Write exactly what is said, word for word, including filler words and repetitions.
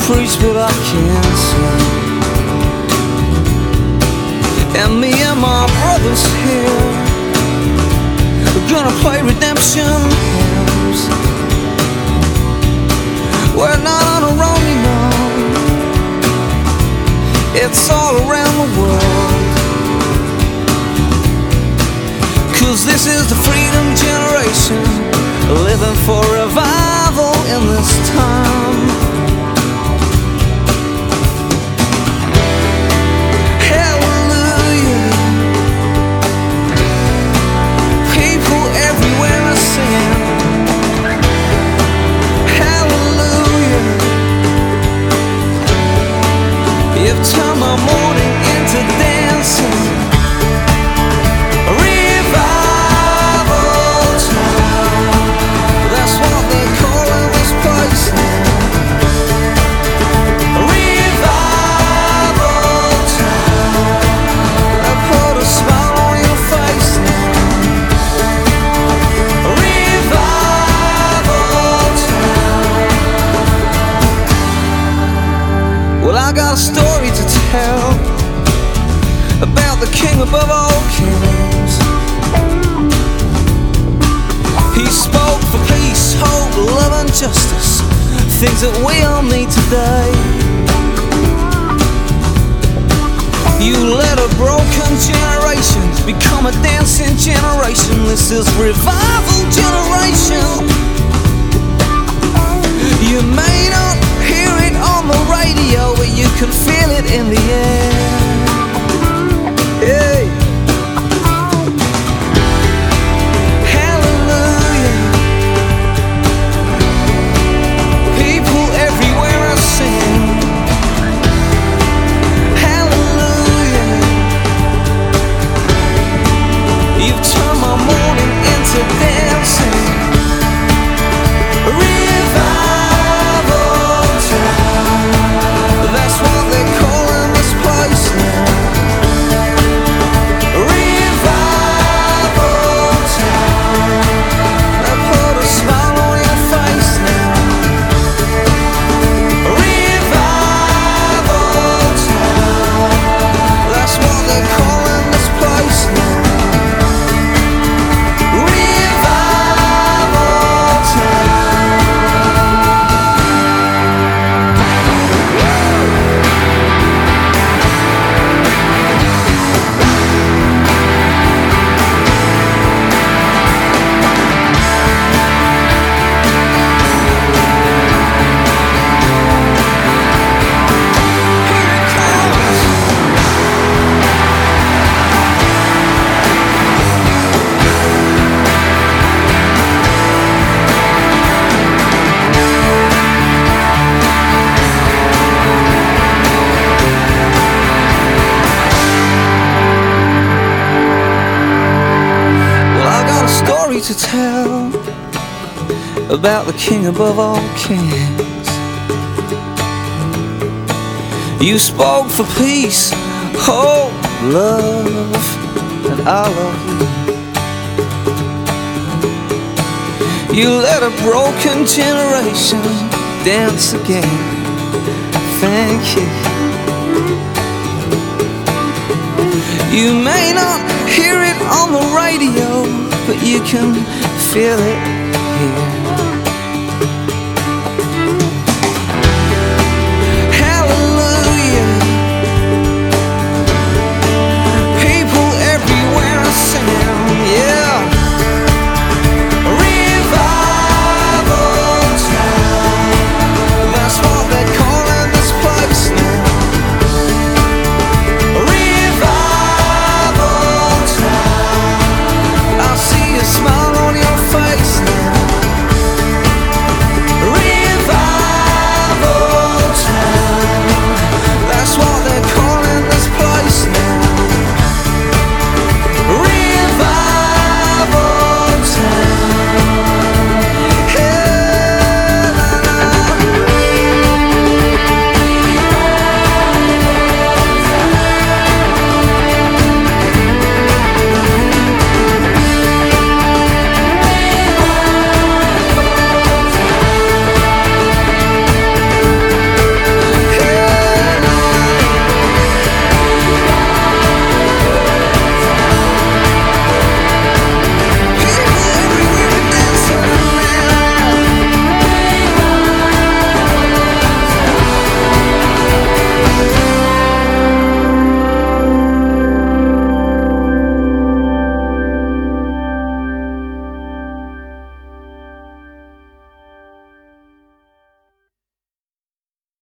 preach, but I can't sing. And me and my brothers here, we're gonna play redemption hymns. We're not on our own, you know. It's all around the world. 'Cause this is the freedom generation, living for revival in this time. Hallelujah. People everywhere are singing. Hallelujah. You've turned my morning into dancing. Well, I got a story to tell about the king above all kings. He spoke for peace, hope, love and justice, things that we all need today. You let a broken generation become a dancing generation. This is revival generation. You may not hear it on the radio, but you can feel it in the air. Hey. Hallelujah. People everywhere are singing. Hallelujah. You've turned my morning into dancing. To tell about the king above all kings. You spoke for peace, hope, love, and I love you. You let a broken generation dance again. Thank you. You may not hear it on the radio, but you can feel it here.